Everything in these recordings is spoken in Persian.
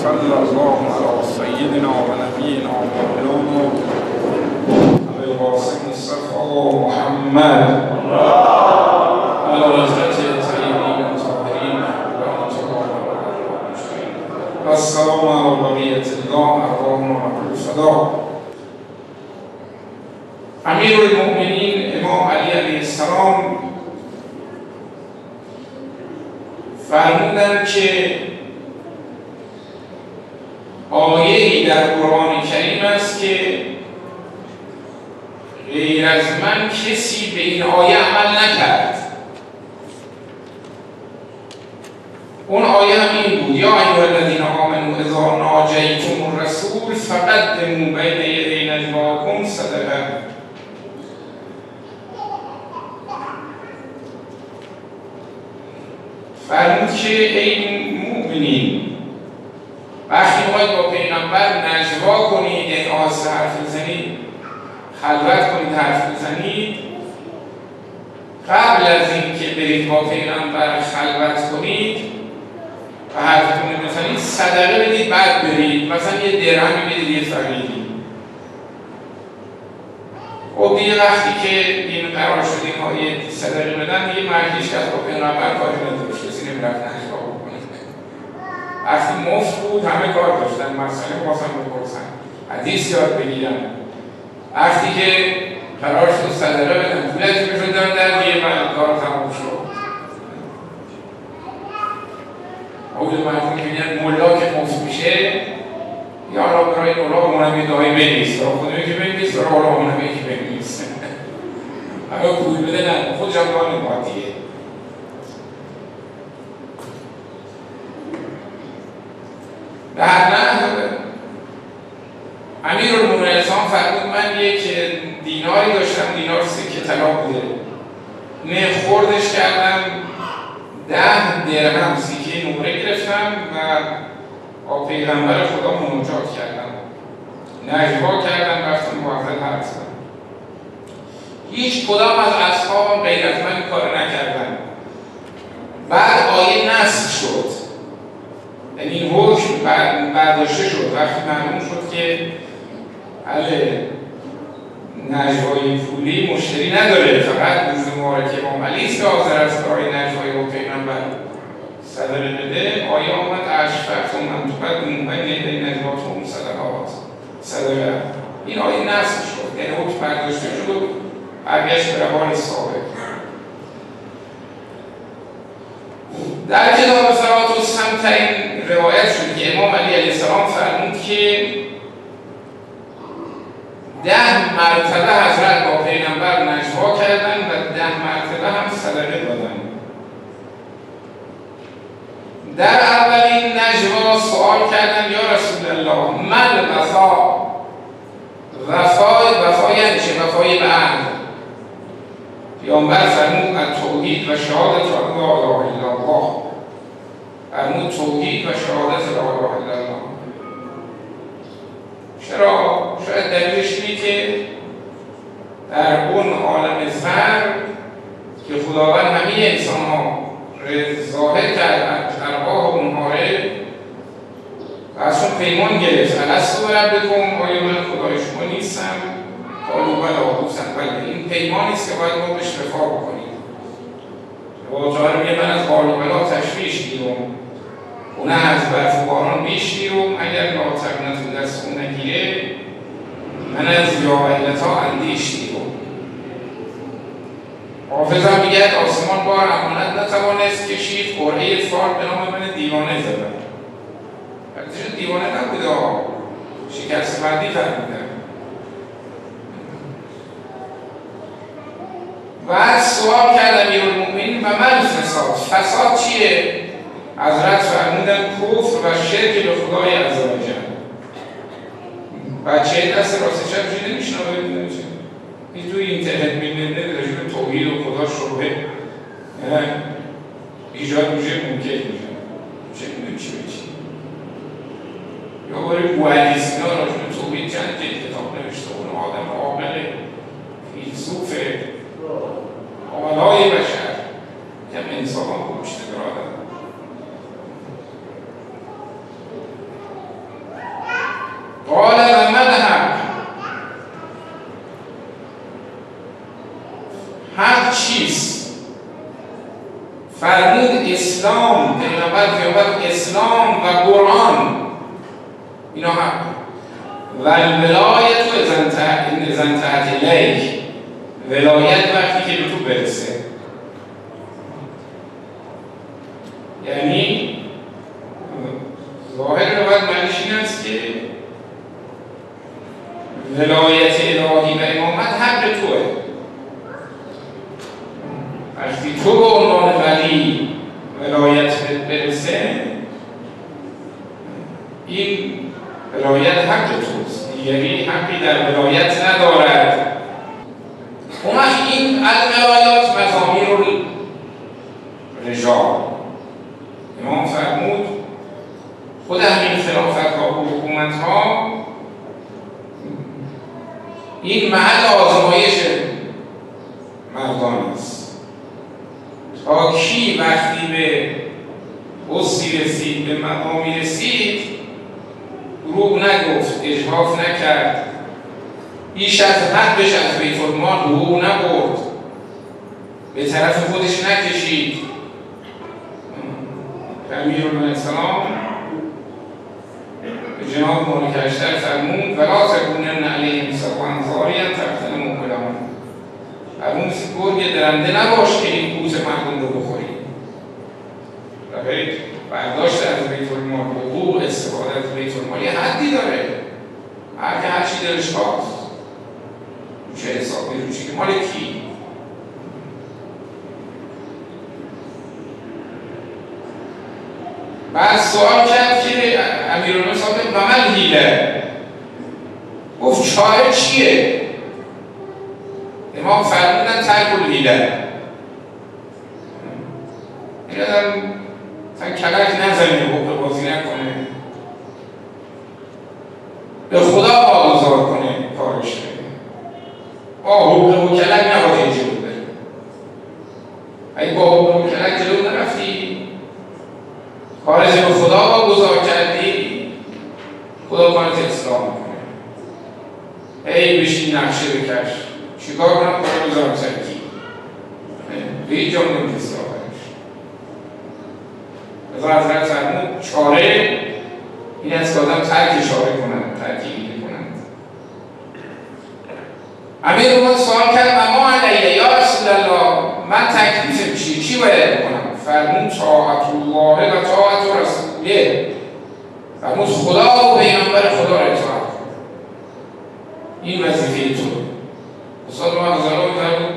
صلی الله علی سیدنا و نبینا و مولانا ابوالقاسم مصطفی محمد علی حضرت طیبین الطاهرین رحمة الله علیهم. السلام علی بقیة الله ارواحنا و فدا. امیرالمؤمنین امام علی علیه السلام فرمودند که آیه‌ای در قرآن کریم است که غیر از من کسی به این آیه عمل نکرد. اون آیه هم این بود: یا ایها الذین آمنوا اذا ناجیتم الرسول فقدموا بین یدی نجواکم صدقه. فرمود که ای مؤمنین، وقتی میخواید با پیغمبر نجوا کنید، یعنی آهسته حرف بزنید، خلوت کنید، حرف بزنید، قبل از این که برید با پیغمبر خلوت کنید و حرفتون بزنید صدقه بدید، بعد برید. مثلا یه درهمی بدید یه فقیری. خب دیگه وقتی که این قرار شد این های صدقه بدن، دیگه مردیش که از با پیغمبر کاری نداشت، کسی نمیرفت نجوا بکنه. وقتی مفت بود همه کار داشتن، مسئله بازم بپرسن، حدیث یاد بگیرن. وقتی که قرار شد صدقه بدن، پولتی بشدن در دیگه کار تموم شد. اول مردم میبینن ملا که مفت میشه، یا را برای اولا اونم یه دایی بنویس، را خودمه که بنویس، را اولا اونم یکی بنویس. همه پول بده نه، خود جمعان مادیه. به هر نحو امیرالمؤمنین اسلام فرمود من یک دیناری داشتم، دینار سکه طلا بوده، نه خوردش کردم، 10 درهم سکه نقره گرفتم و با پیغمبر خدا مناجات کردم، نجوا کردم، رفتم موحد حرف زدم. هیچ کدام از اصحابم غیر از من کار نکردن. بعد آیه نسخ شد، یعنی این حکم برداشته شد وقتی معلوم شد که نجوای پولی مشتری نداره، فقط روز مبارک امام علی است که حاضر است برای نجوای با پیغمبر صدقه بده. آیه آمد اشفقتم ان تقدموا بین یدی نجواکم صدقه. این آیه نسخ شد، یعنی حکم برداشته شد و برگشت به روال سابق. در کتاب صلوات السمتین روایت شد که امام علی علیه السلام فرمود که 10 مرتبه حضرت با پیغمبر نجوا کردن و 10 مرتبه هم صدقه دادن. در اولین نجوا سوال کردن یا رسول الله من وفا؟ وفا یعنی چه؟ وفای به عهد. پیامبر فرمود التوحید و شهادت لا اله الا الله. فرمود توحید و شهادت لا اله الا الله. چرا؟ شاید دلیلش اینه که در اون عالم زر که خداوند همه انسان ها ظاهر کرد ارواح اونها و از اون پیمان گرفت الستو بربکم، آیا من خدای شما نیستم؟ قالوا بلی بلی. این پیمانی است که باید ما بهش وفا بکنیم. و جاهر میگه من از قالوا بلی تشویش گیرم، اونه از برف و باران بیش گیرم، اگر لا تقنطوا دست اون نگیره من از یا ویلتا اندیش گیرم. حافظ هم میگه آسمان بار امانت نتوانست کشید، قرعه فال به نام من دیوانه زدن. وقتیشون دیوانه نبوده، شکست بندی فرمودن. و سوال کرد امیرالمؤمنین و من فساد چیه؟ حضرت فرمودن کفر و شرک به خدای عزوجل. بچه دست راست چپ چی نمیشنوه ببینه چه؟ این توی اینترنت میبینه راجع به توحید و خدا شبهه ایجاد میشه، ممکن میشه چه میدونی چی به چی. یا برای بوعلیسینا راجع به توحید چند کتاب نوشته، اون آدم عاقل فیلسوف عملای بشر کم انصاف هم کمشته برادر. چیست؟ فرمود اسلام، پیغمبر اسلام و قرآن اینا هم و الولایت و اذن تحت الیک، ولایت وقتی که به تو برسه. یعنی ظاهر روایت معنیش این است که ولایت الهی و امامت حق توه. وقتی تو به عنوان ولی ولایت برسه، این ولایت حق توست، دیگری حقی در ولایت ندارد. اون وقت این الولایات مزامیر الرجال، امام فرمود خود همین خلافت ها و حکومت ها این محل آزمایش مردان است. تا کی وقتی به حسی رسید، به مقامی رسید، دروغ نگفت، اجحاف نکرد، بیش از حدش از بیت المال حقوق نبرد، به طرف خودش نکشید. امیرالمومنین السلام به جناب مالک اشتر فرمود ولا تکونن علیهم سواء ضاریا تقتلهم کلاما. فرمود مثل گرگ درنده نباش که این پوست مردم رو بخوری. و برداشت از بیت المال، حقوق استفاده از بیت المال یه حدی داره. هر که هر چی دلش خواست، چه حسابی رو چی که مال کی؟ بعد سوال کرد که امیرالمومنین صاحب و من حیله، گفت چاره چیه؟ امام فرمودن ترک الحیله. این آدم مثلا کلک نزنه، حقوق بازی نکنه، به خدا واگذار کنه کارش، حقوق و کلک نباید این جلو بره. اگه با حقوق و کلک جلو نرفتی، کارش به خدا واگذار کردی، خدا کارت اصلاح میکنه. ای بشین نقشه بکش، چیکار کنم؟ کار بذارم سرکی، به هیچ جا نمیشه اصلاح کنش. ازا حضرت فرمود چاره این است که آدم ترک اشاره کنند، ترکیبی کنند. امیرالمومنین سوال کرد و ما علیه یا رسول الله، من تکلیفم چی باید بکنم؟ فرمود طاعت الله و طاعت رسوله. فرمود خدا و پیغمبر خدا را اطاعت کن، این وظیفه تو. استاد ما غزالی می‌فرمود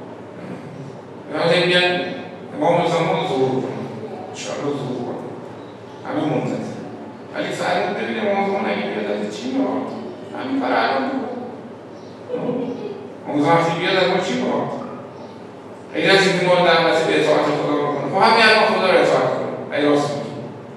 یادم میاد امام زمان ظهور کنه، انشاءالله ظهور کنه، همه منتظر. ولی فرمود ببینه امام زمان اگه بیاد از چی می‌خواد؟ همین کار الان می‌کنه. امام زمان وقتی بیاد از ما چی می‌خواد؟ غیر از اینکه ما دعوت به اطاعت خدا رو کنه، خب همین الان خدا رو اطاعت کنه. ای راست میگی.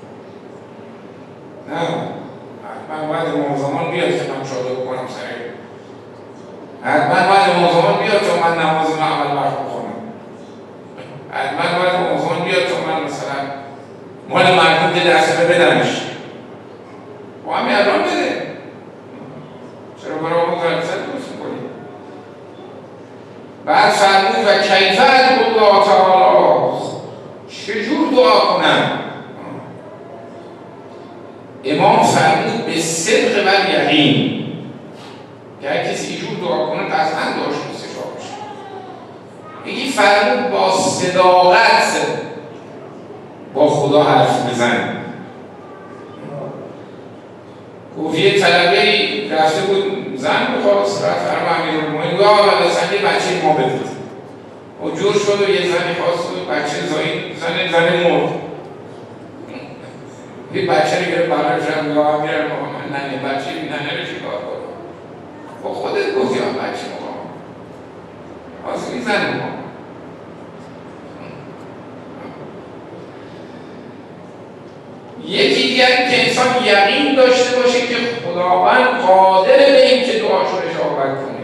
نه من باید امام زمان بیاد که من شاده بکنم سریع. حتما باید امام زمان بیاد تا من نماز رو اول وقت بخونم. حتما باید امام زمان بیاد تا من مثلا مال مردم که دسته بدمش. و همین الان بده. چرا برای امام زمان درست میکنی؟ بعد فرمود و کیف ادعو الله تعالی، چجور دعا کنم؟ امام فرمود به صدق و یقین، که هر کسی اینجور دعا کنه قطعا دعاش مستجاب میشه. میگی فرمود با صداقت با خدا حرف بزن. گفت یه طلبه‌ای رفته بود زن بخواست، رفت فرما امیرالمومنین یا مثلا یه بچه ما بدید و جور شد و یه زنی خواست و بچه زن مرد. یه بچه رو گرفت برای شد یا امیرالمومنین ننه بچه ننه رو چی کار کنم؟ با خودت گفت یا بچه مقام آسمی زن مقام. یکی دیگر که انسان یقین داشته باشه که خداوند قادر به این که دعاش رو اجابت کنه.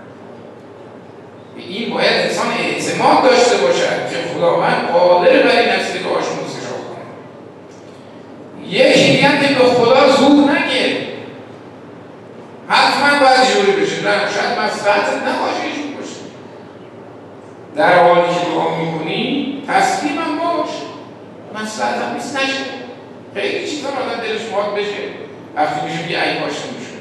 به این باید انسان اعتماد داشته باشد که خداوند قادر بر این است که دعاش رو مستجاب کنه. یکی دیگر که به خدا زور نگه، حتما باید جوری بشه، نه شاید مصلحتت نباشه اینجور باشه، در حالی که دعا میکنی تسلیمم باش، مصلحت هم نیست نشه. خیلی چیزا آدم دلش میخواد بشه وقتی میشه بگه ای کاش نمیشد.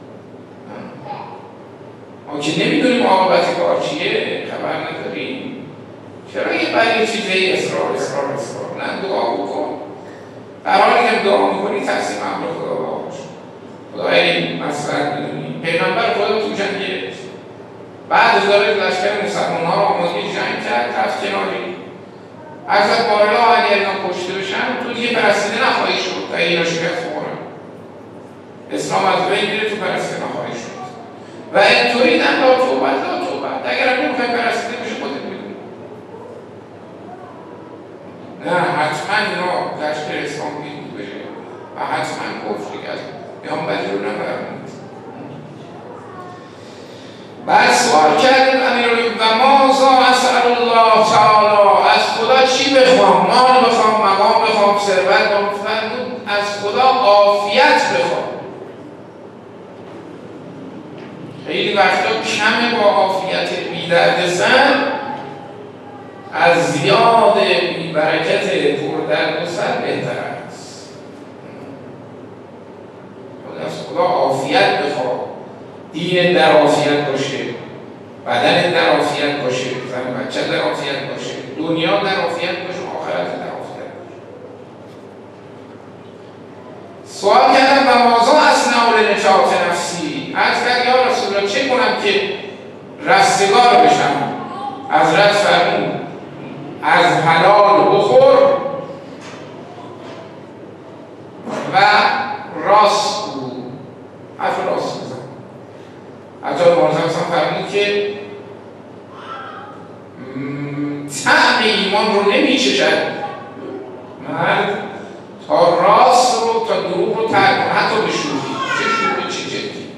ما که نمیدونیم عاقبت کار چیه، خبر نداریم، چرا یه برای چیزی اصرار نه دعا بکن. در حالی که دعا میکنی تسلیم امر خدا باش. خدا این مصلحت میدونی. پیغمبر خدا تو جنگه بعد از داره لشکر مسلمان ها رو آماده جنگ کرد، رفت کناری. حضرت بارلا اگر اینا کشته بشن تو دیگه پرستیده نخواهی شد تا اینا شکست بخورن. اسلام از بین میره، تو پرستیده نخواهی شد. و اینطوری دن لا توبت اگر هم نمیخوای پرستیده بشه خودت میدونی. نه حتما اینا لشکر اسلام بیدود بشه و حتما کفری کرد پیامبری رو نفرمود. بعد سوال کردیم امیرالمومنین و ماذا اسأل الله تعالی، از خدا چی بخوام؟ مال بخوام، مقام بخوام، ثروت بخوام؟ فرمود از خدا عافیت بخوام. خیلی وقتا کم با عافیت بی دردسر از زیاد بی برکت پر دردسر بهتر است. از خدا عافیت بخوام، دین در عافیت باشه، بدن در عافیت باشه، زن بچه در عافیت باشه، دنیا در عافیت باشه، آخرت در عافیت باشه. سوال کردم و ماذا اصنع لنجات نفسی، از کرد یا رسول الله چه کنم که رستگار بشم؟ حضرت فرمود از حلال بخور و راست گو. حرف راست بزن. حتی معظم فرمود که طعم ایمان رو نمیچشد مرد تا راست رو تا دروغ رو ترک کنه، حتی به شوخی. چه شوخی چه جدی.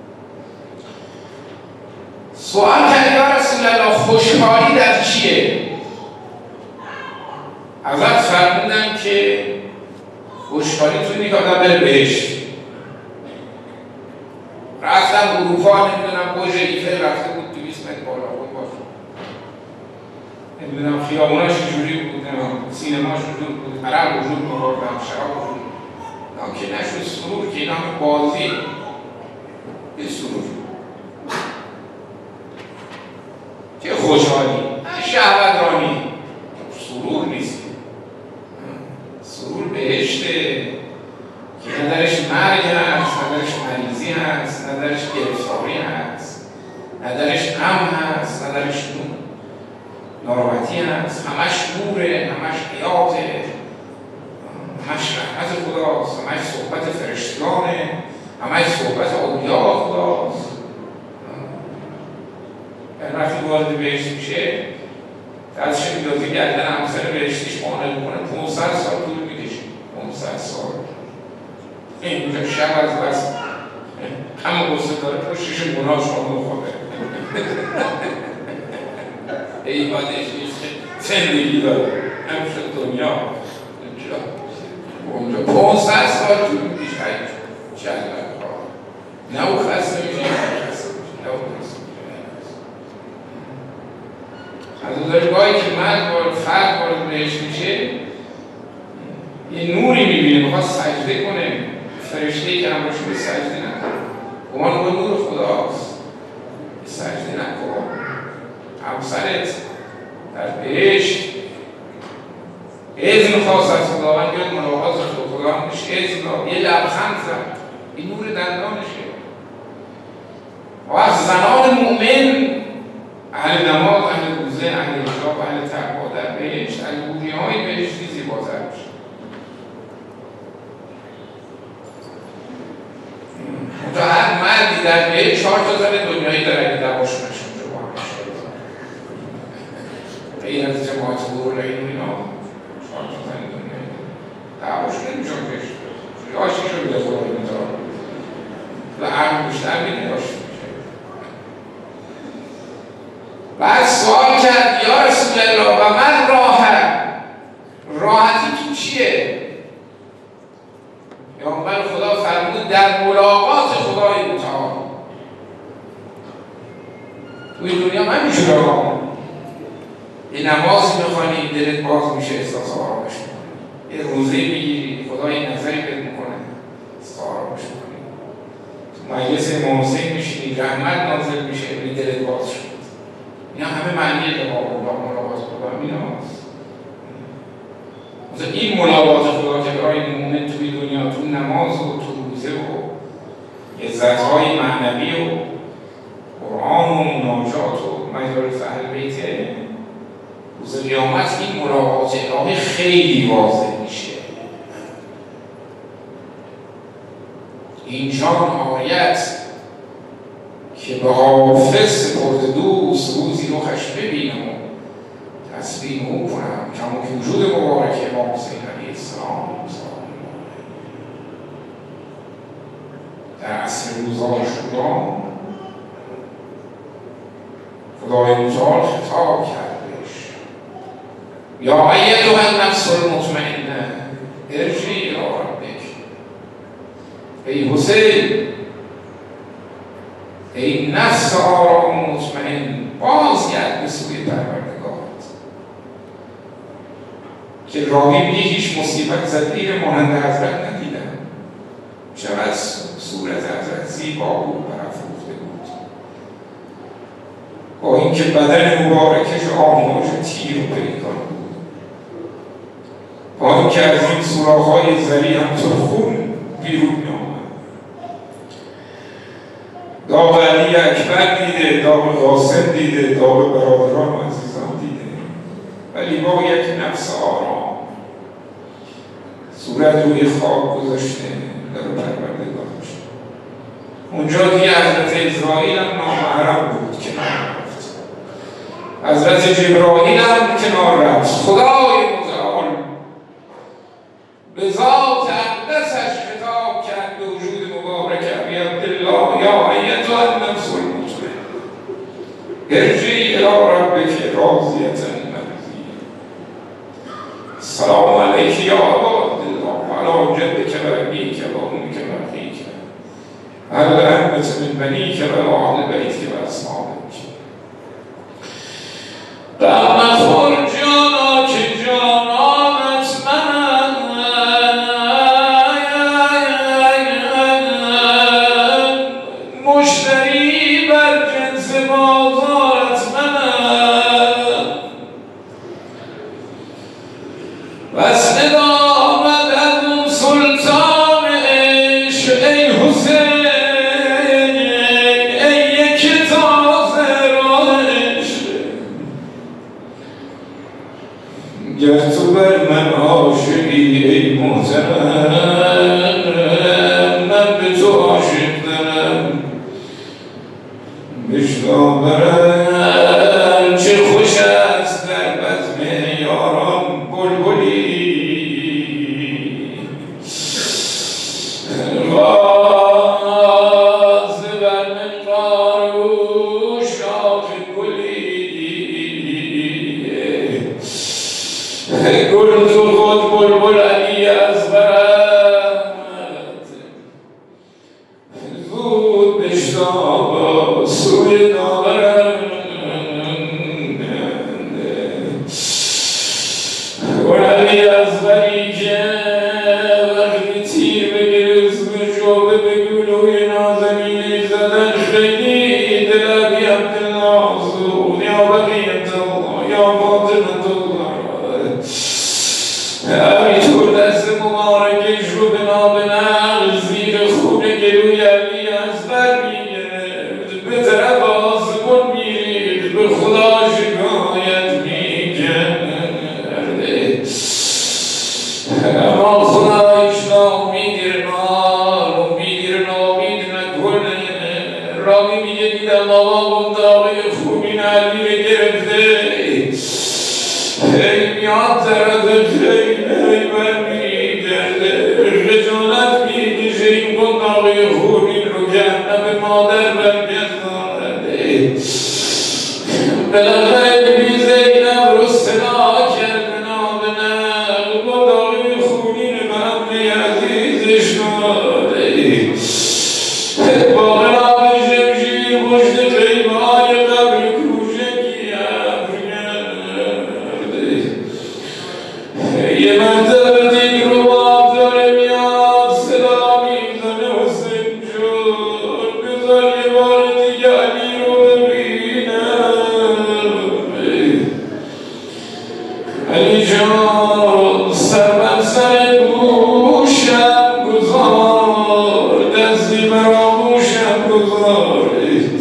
سوال کرد یا رسول الله خوشحالی در چیه؟ حضرت فرمودن که خوشحالی تو اینه که آدم بره بهشت. رفتم اروپا، نمیدونم برج ایفل رفته بود 200 متر بالا بود باشه، نمیدونم خیابوناش چجوری بود، سینماش وجود بود، عرق وجود می‌آوردم، شراب وجود بود، که نشد سرور که اینا هم بازی یه سرور که خوشحالی شهوت رانی سرور نیست. سرور بهشته که ندارش مرگ هست، ندارش مریضی هست، ندارش گرفتاری هست، ندارش غم هست، ندارش ناراحتی هست، همش نوره، همش حیاته، همش رحمت خداست، همش صحبت فرشتگانه، همش صحبت اولیاء خداست. وقتی وارد بهشت میشه دستش میدازه گردن همسر بهشتیش قانع میکنه 500 سال طول میکشه. 500 سال اینجا شب از بس همه قصه داره پشتش گناه شما بخوابه. ایمانش نیست زندگی داره همیشه دنیا اونجا 500 سال طول میکشه. چند نه او خسته میشه نه خسته میشه نه او خسته میشه. از اون گاهی که مرد وارد فرد وارد بهش میشه یه نوری میبینه، میخواد سجده کنه، فرشته‌ای که همراهش به سجده نکنه، گمان به نور خداست، سجده نکن. همسرت در بهشت اذن خواست از خداوند بیاد ملاقات با خداوندش، اذن یه لبخند زد، این نور دندانشه. و از زنان مؤمن اهل نماز، اهل روزه، اهل حجاب، اهل تقوا در بهشت، از حوری‌های بهشتی زیباتر میشه. تا هر مردی در بهشت 4 تا زن دنیایی داره اگه دواشونش اونجا با هم این از جماعت برول این اینا 4 تا زن دنیایی دواشون نمیشون بهشت عاشق رو بیده خدا میدار و هم بیشتر بیده عاشق میشه. بعد سوال کرد یا رسول الله و من راحتی تو چیه؟ پیامبر خدا فرمود در ملاقات خدای متعال. توی دنیا من میشه راحت، یه نمازی بخوانی دلت باز میشه، احساس آرامش میکنی. یه روزه میگیری خدا یه نظری بهت میکنه، احساس آرامش میکنی. تو مجلس امام حسین میشینی رحمت نازل میشه، به دلت باز شد. اینا همه معنی ملاقات خدا ایناست. مثلا این ملاقات خدا که برای مومن توی دنیا، تو نماز و تو روزه و عزت‌های معنوی و قرآن و مناجات و مجالس اهل بیته، روز قیامت این ملاقات الهی خیلی واضح میشه. این جان آیت که به حافظ سپرده دوست، روزی رخش ببینم و تسلیم او کنم، کما که وجود مبارک امام حسین علیه السلام در عصر روزگار شدان خدای متعال خطاب کردش: یا ایتها النفس المطمئنه ارجعی الی ربک. ای حسین، ای نفس آرام و مطمئن، بازگرد به سوی پروردگارت. که راوی میگه هیچ مصیبت زدگیر مانند حضرت ندیدم، چقدر صورت حضرت زیبا بود، برافروخته بود، با اینکه بدن مبارکش آماج تیر و پریکان بود، با اینکه از این سوراخ‌های زری همطور خون بیرون می‌آمد. داغ علی اکبر دیده، داغ قاسم دیده، داغ برادران و عزیزان دیده، ولی با یک نفس آرام صورت روی خواب گذاشته در پروردگارش. اونجا دیگه حضرت اسرائیل هم نامحرم بود، کنار رفت. حضرت جبرائیل هم کنار رفت. خدای متعال به ذات اقدسش خطاب کرد به وجود مبارک ابی عبدالله: یا ایتها النفس المطمئنه ارجعی الی ربک راضیة مرضیة. السلام علیک یا ابا عبدالله و علی جدک و ابیک و امک و اخیک و علی الائمة من بنیک و اهل بیتک و اصحابک. غم خور جانا که جانانت منم، مشتری بر جنس بازارت منم، بس ندامد از اون سلطان عشق ای حسین، ای یک تازه راهش. گر تو بر من عاشقی ای محترم، من به تو عاشق دارم. بشنو برم چه خوش است در بزم یاران بلبلی، باز بر منقار او شاخ گلی، گل تو خود بلبل علی اصغرت، زود بشتاب سوی داورم. گل علی اصغری که وقتی تیر بگیره اسم شعبه به گلوی نازنینش زدن، خیلی دل ابی عبدالله زود یا بقیت الله یا باطنت الله، همینطور دست مبارکش رو بنا به نقل زیر خون گلوی علی اصغر میگرفت، به طرف آسمون میرید، به خدا شکایت میکرد. اما خدایش ناامید نار، امید ناامید نکنه. راوی میگه دیدم آقا داغی خونین علی رو گرفته، هی میاد طرف خیلی برمیگرده، خجالت میکشه این داغی خونین رو جهنم مادر برگردانده. بالاخره بی زینب رو صدا کرد بنا به نقل، با داغی خونین محمد عزیزش داده، با غلاف شمشیر پشت خیمه های قبر کوچکی افکند. علی جان سر بر سر دوشم گذار، دستی بر آغوشم گذار،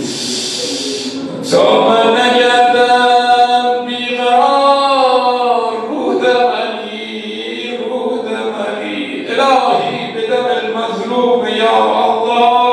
تا من نگردم بیقرار. رودم علی، رودم علی، الهی بدم المظلوم یا الله.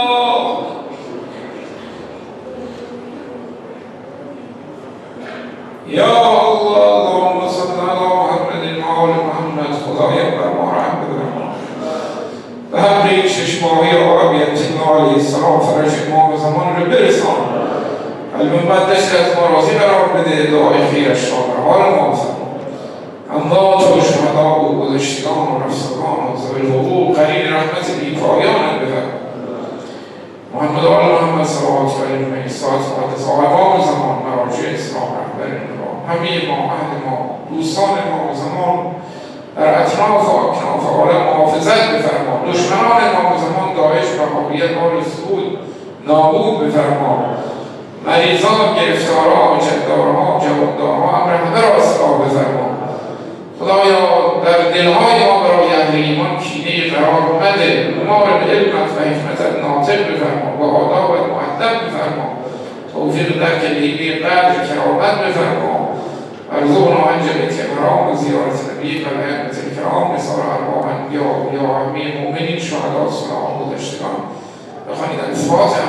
یا الله، اللهم صل علی محمد و آل محمد. خدایا بر ما رحم بفرما. به حق ششماهی آقا بی‌انتها علیه السلام فرج امام زمان رو برسان. المقدس از ما راضی قرار بده، دعای خیرش را بر حال ما فرما. اموات و شهدا و گذشتگان و رفسگان و ذوی الحقوق قرین رحمت بی‌پایانت بفرما. محمد و آل محمد صلوات علیه و سلام و صاحبان زمان، مراجع اسلام، رهبران همه ما، اهل ما، دوستان ما و زمان در اطراف و اکناف عالم محافظت بفرما. دشمنان ما و زمان، داعش، وهابیت، بار سعود نابود بفرما. مریضان، گرفتارها، جدارها، جواندارها امر همه را اصلاح بفرما. خدایا در دلهای ما برای اهل ایمان کینه قرار مده. ما را به علمت و حکمتت ناطق بفرما، و آدابت مؤدب بفرما. توفیق درک لیلی قدر کرامت بفرما. ارزقنا عن جميع الكرام وزيارة نبيك والأئمة الكرام لصالح أرواح الأنبياء وأولياء وعامة المؤمنين شهداء الصلاة والمدشتان. بخوانید الفاتحة.